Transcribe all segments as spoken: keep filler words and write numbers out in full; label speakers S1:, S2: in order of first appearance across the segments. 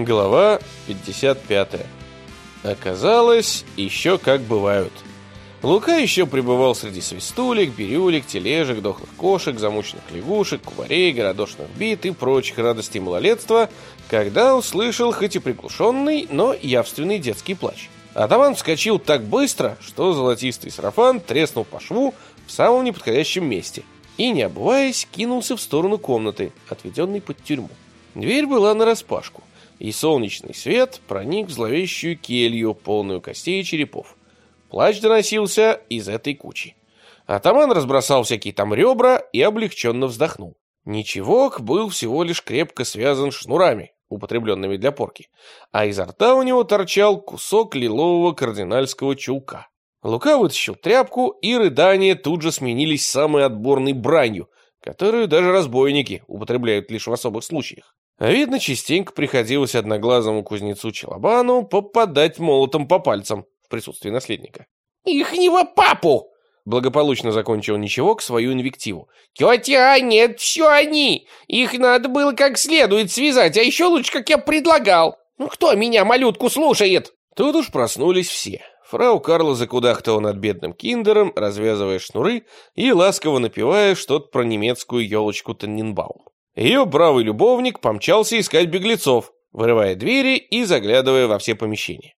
S1: Глава пятьдесят пятая. Оказалось, еще как бывают. Лука еще пребывал среди свистулек, бирюлек, тележек, дохлых кошек, замученных лягушек, кубарей, городошных бит и прочих радостей малолетства, когда услышал хоть и приглушенный, но явственный детский плач. Атаман вскочил так быстро, что золотистый сарафан треснул по шву в самом неподходящем месте и, не обуваясь, кинулся в сторону комнаты, отведенной под тюрьму. Дверь была нараспашку, и солнечный свет проник в зловещую келью, полную костей и черепов. Плач доносился из этой кучи. Атаман разбросал всякие там ребра и облегченно вздохнул. Ничевок был всего лишь крепко связан шнурами, употребленными для порки, а изо рта у него торчал кусок лилового кардинальского чулка. Лука вытащил тряпку, и рыдания тут же сменились самой отборной бранью, которую даже разбойники употребляют лишь в особых случаях. А видно, частенько приходилось одноглазому кузнецу Челобану попадать молотом по пальцам в присутствии наследника.
S2: «Ихнего папу!»
S1: Благополучно закончил Ничевок свою инвективу.
S2: «Тетя, нет, все они! Их надо было как следует связать, а еще лучше, как я предлагал! Ну кто меня, малютку, слушает?»
S1: Тут уж проснулись все. Фрау Карла закудахтала над бедным киндером, развязывая шнуры и ласково напевая что-то про немецкую елочку Танненбаум. Ее бравый любовник помчался искать беглецов, вырывая двери и заглядывая во все помещения.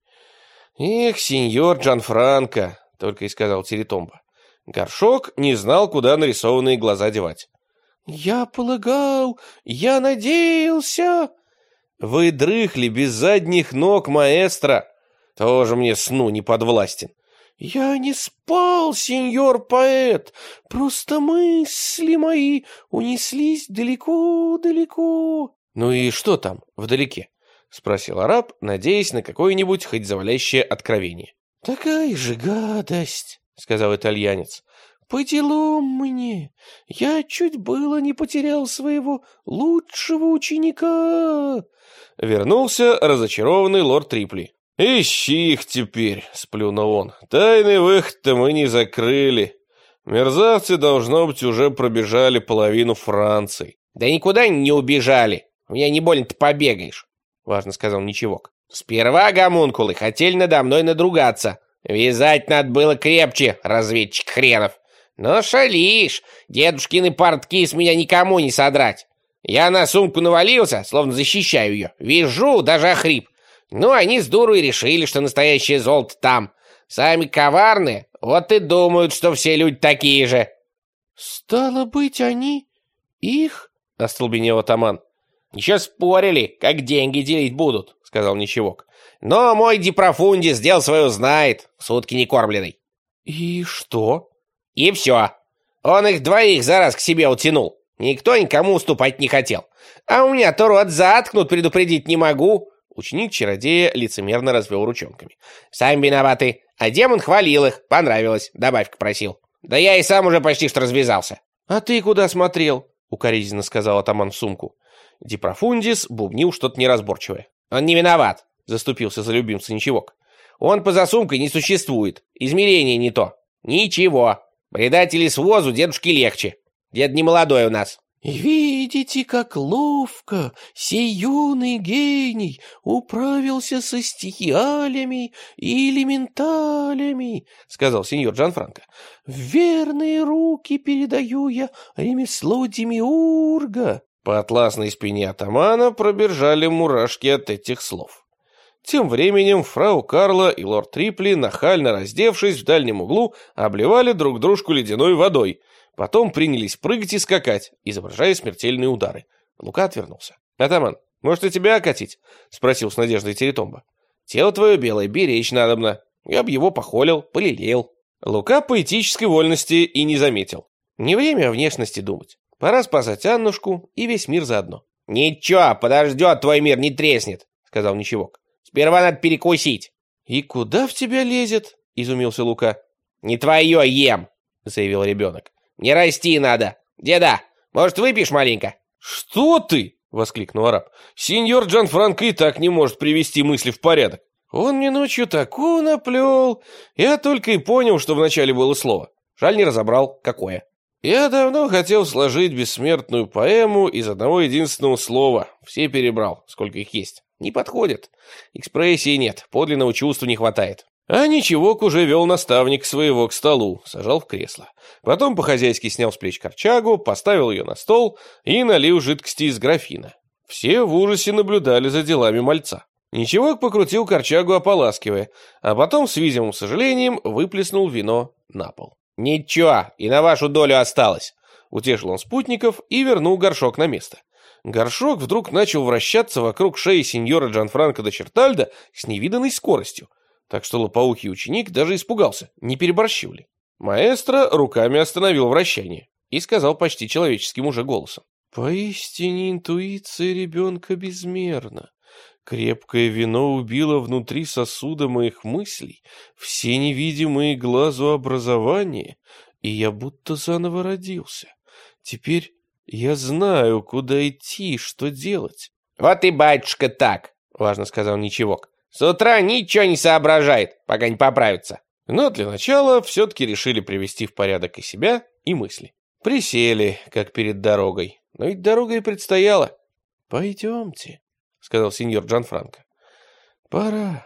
S1: «Эх, сеньор Джанфранко», — только и сказал Теретомба. Горшок не знал, куда нарисованные глаза девать. «Я полагал, я надеялся...» «Вы дрыхли без задних ног, маэстро. Тоже мне сну не подвластен». «Я не спал, сеньор поэт, просто мысли мои унеслись далеко-далеко». «Ну и что там, вдалеке?» — спросил араб, надеясь на какое-нибудь хоть завалящее откровение. «Такая же гадость», — сказал итальянец. «По делам мне. Я чуть было не потерял своего лучшего ученика». Вернулся разочарованный лорд Трипли. «Ищи их теперь», — сплюнул он. «Тайный выход-то мы не закрыли. Мерзавцы, должно быть, уже пробежали половину Франции».
S2: «Да никуда они не убежали. У меня не больно-то побегаешь», — важно сказал Ничевок. «Сперва, гомункулы, хотели надо мной надругаться. Вязать надо было крепче, разведчик хренов. Но шалишь, дедушкины портки с меня никому не содрать. Я на сумку навалился, словно защищаю ее. Вяжу, даже охрип. Ну, они с дуру и решили, что настоящее золото там. Сами коварные, вот и думают, что все люди такие же». «Стало быть, они их?» — остолбенел атаман. «Еще спорили, как деньги делить будут», — сказал Ничевок. «Но мой Дипрофунди сделал свое знает, сутки не кормленный».
S1: «И что?»
S2: «И все. Он их двоих за раз к себе утянул. Никто никому уступать не хотел. А у меня то рот заткнут, предупредить не могу». Ученик-чародея лицемерно развел ручонками. «Сами виноваты. А демон хвалил их. Понравилось. Добавь-ка просил. Да я и сам уже почти что развязался».
S1: «А ты куда смотрел?» — укоризненно сказал атаман в сумку. Дипрофундис бубнил что-то неразборчивое.
S2: «Он не виноват»,
S1: — заступился за любимца Ничевок.
S2: «Он поза сумкой не существует. Измерение не то. Ничего. Предатели с возу дедушке легче. Дед не молодой у нас».
S3: «Видите, как ловко сей юный гений управился со стихиалями и элементалями», — сказал сеньор Джанфранко. «В верные руки передаю я ремесло демиурга».
S1: По атласной спине атамана пробежали мурашки от этих слов. Тем временем фрау Карла и лорд Трипли, нахально раздевшись в дальнем углу, обливали друг дружку ледяной водой. Потом принялись прыгать и скакать, изображая смертельные удары. Лука отвернулся. «Атаман, может, и тебя окатить?» — спросил с надеждой Теретомба. «Тело твое белое, беречь надобно. Я б его похолил, полелеял». Лука поэтической вольности и не заметил. Не время о внешности думать. Пора спасать Аннушку и весь мир заодно.
S2: «Ничего, подождет, твой мир не треснет», — сказал Ничевок. «Сперва надо перекусить».
S1: «И куда в тебя лезет?» — изумился Лука.
S2: «Не твое ем», — заявил ребенок. «Не расти надо. Деда, может, выпьешь маленько?»
S1: «Что ты?» — воскликнул араб. «Сеньор Джанфранко и так не может привести мысли в порядок. Он мне ночью такого наплел. Я только и понял, что вначале было слово. Жаль, не разобрал, какое. Я давно хотел сложить бессмертную поэму из одного единственного слова. Все перебрал, сколько их есть. Не подходят. Экспрессии нет, подлинного чувства не хватает. А Ничевок уже вел наставник своего к столу, сажал в кресло. Потом по-хозяйски снял с плеч корчагу, поставил ее на стол и налил жидкости из графина. Все в ужасе наблюдали за делами мальца. Ничевок покрутил корчагу, ополаскивая, а потом с видимым сожалением выплеснул вино на пол. «Ничего, и на вашу долю осталось», — утешил он спутников и вернул горшок на место. Горшок вдруг начал вращаться вокруг шеи сеньора Джанфранко де Чертальда с невиданной скоростью, так что лопоухий ученик даже испугался, не переборщил ли. Маэстро руками остановил вращение и сказал почти человеческим уже голосом. «Поистине интуиция ребенка безмерна. Крепкое вино убило внутри сосуда моих мыслей все невидимые глазу образования, и я будто заново родился. Теперь я знаю, куда идти, что делать».
S2: «Вот и батюшка так», — важно сказал Ничевок. «С утра ничего не соображает, пока не поправится».
S1: Но для начала все-таки решили привести в порядок и себя, и мысли. Присели, как перед дорогой. Но ведь дорога и предстояла. «Пойдемте», — сказал сеньор Джанфранко. «Пора».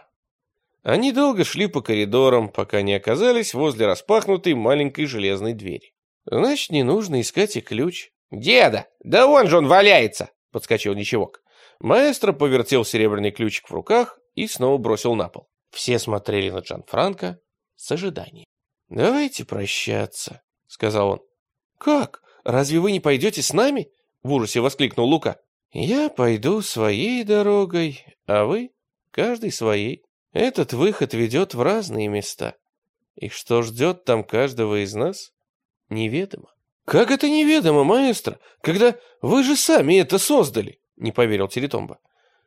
S1: Они долго шли по коридорам, пока не оказались возле распахнутой маленькой железной двери. «Значит, не нужно искать и ключ».
S2: «Деда, да вон же он валяется!» —
S1: подскочил Ничевок. Маэстро повертел серебряный ключик в руках и снова бросил на пол. Все смотрели на Джанфранко с ожиданием. «Давайте прощаться», — сказал он. «Как? Разве вы не пойдете с нами?» — в ужасе воскликнул Лука. «Я пойду своей дорогой, а вы каждый своей. Этот выход ведет в разные места. И что ждет там каждого из нас, неведомо». «Как это неведомо, маэстро, когда вы же сами это создали?» — не поверил Теретомба.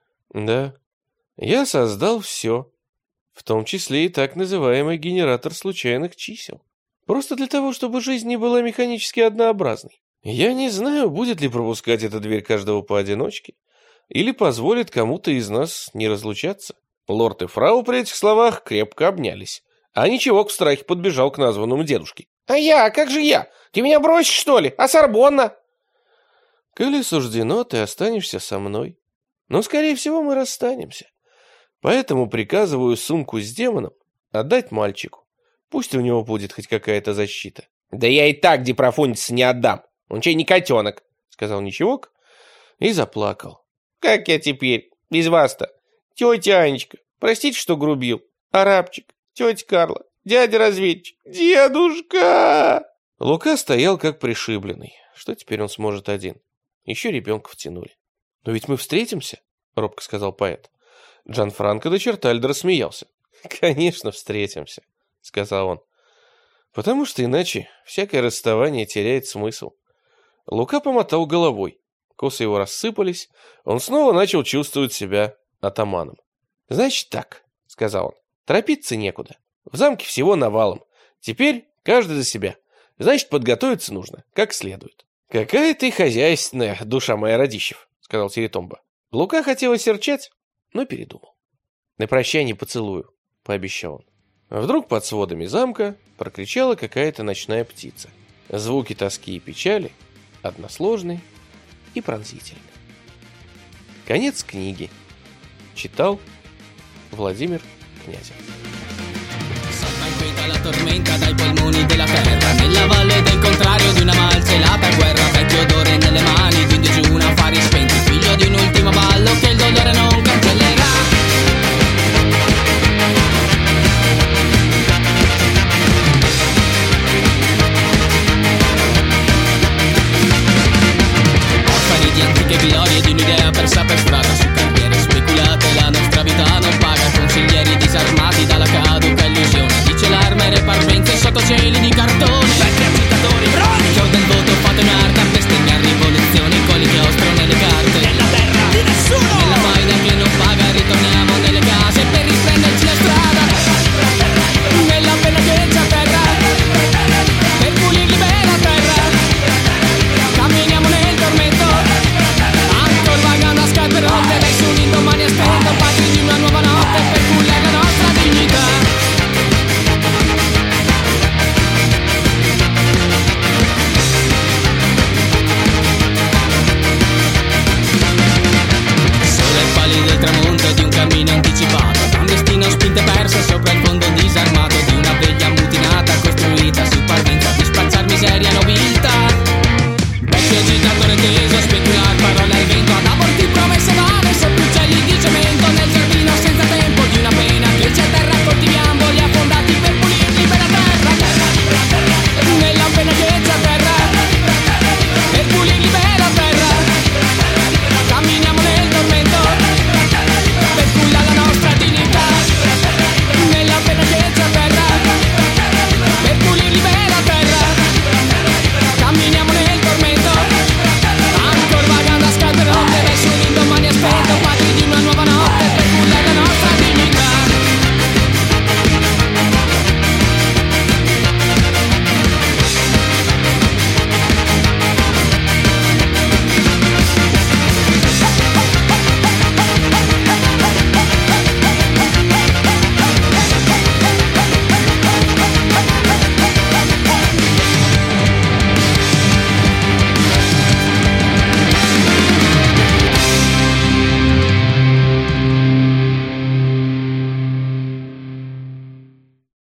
S1: «Да, я создал все, в том числе и так называемый генератор случайных чисел. Просто для того, чтобы жизнь не была механически однообразной. Я не знаю, будет ли пропускать эта дверь каждого поодиночке, или позволит кому-то из нас не разлучаться». Лорд и фрау при этих словах крепко обнялись, а Ничевок в страхе подбежал к названному дедушке.
S2: «А я? Как же я? Ты меня бросишь, что ли? А Сорбонна?»
S1: «Коли суждено, ты останешься со мной. Но, скорее всего, мы расстанемся. Поэтому приказываю сумку с демоном отдать мальчику. Пусть у него будет хоть какая-то защита».
S2: «Да я и так Дипрофундиса не отдам. Он чей не котенок»,
S1: — сказал Ничевок и заплакал.
S2: «Как я теперь? Без вас-то? Тетя Анечка, простите, что грубил. Арабчик, тетя Карла, дядя-разведчик, дедушка!»
S1: Лука стоял как пришибленный. Что теперь он сможет один? Еще ребенка втянули. «Но ведь мы встретимся», — робко сказал поэт. Джанфранко де Чертальдо рассмеялся. «Конечно, встретимся», — сказал он. «Потому что иначе всякое расставание теряет смысл». Лука помотал головой. Косы его рассыпались. Он снова начал чувствовать себя атаманом. «Значит так», — сказал он, — «торопиться некуда. В замке всего навалом. Теперь каждый за себя. Значит, подготовиться нужно как следует». «Какая ты хозяйственная, душа моя, Радищев», — сказал Теретомба. Лука хотел осерчать, но передумал. «На прощание поцелую», — пообещал он. Вдруг под сводами замка прокричала какая-то ночная птица. Звуки тоски и печали односложные и пронзительные. Конец книги. Читал Владимир Князев.
S4: La tormenta dai polmoni della terra